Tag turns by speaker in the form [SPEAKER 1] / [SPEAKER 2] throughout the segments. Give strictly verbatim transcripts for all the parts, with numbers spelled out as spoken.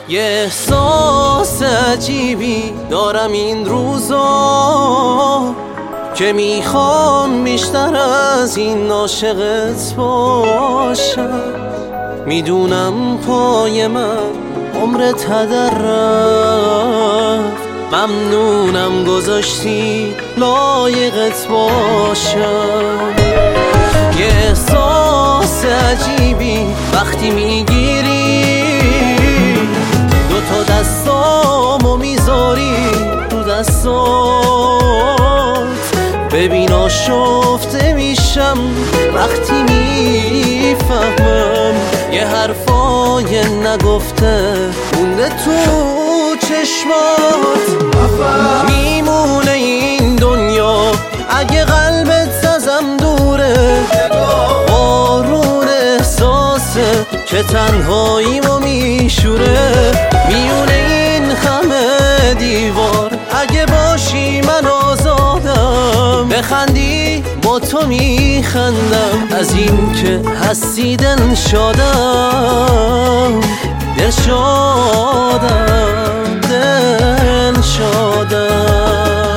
[SPEAKER 1] یه احساس عجیبی دارم این روزا که میخوام بیشتر از این عاشقت باشم. میدونم پای من عمرت هدر رفت، ممنونم گذاشتی لایقت باشم. یه احساس عجیبی وقتی میگیری دو تا دستامو میذاری رو دستات، ببین آشفته میشم وقتی میفهمم یه حرفای نگفته مونده تو چشمات. میمونه این دنیا اگه قلبت ازم دوره، بارون احساسه که تنهاییمو میشوره. میونه این همه دیوار اگه باشی من آزادم، بخندی با تو میخندم، از این که هستی دل شادم، دل شادم، دل شادم.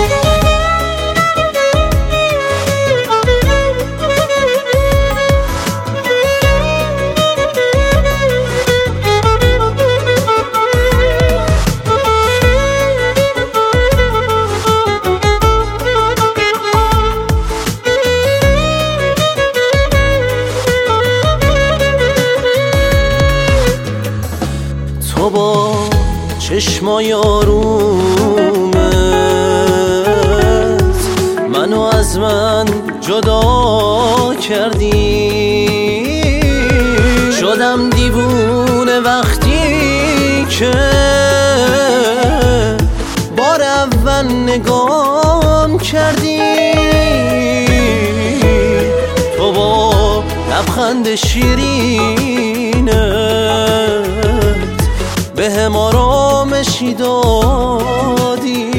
[SPEAKER 1] تو با چشمای آرومت منو از من جدا کردی، شدم دیوونه وقتی که بار اول نگام کردی. تو با لبخند شیرینت به هم آرامشی دادی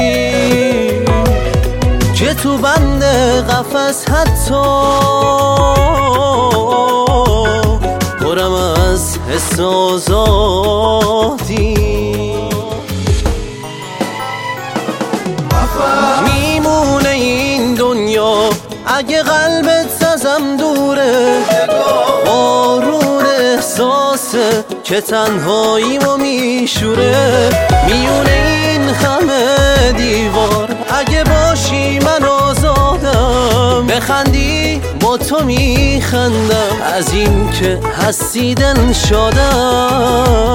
[SPEAKER 1] که تو بند قفس حتی پرم از حس آزادی. میمونه این دنیا اگه قلبت ازم دوره، بارون احساسه که تنهاییمو میشوره. میونه این همه دیوار اگه باشی من آزادم، بخندی با تو میخندم، از این که هستی دل شادم،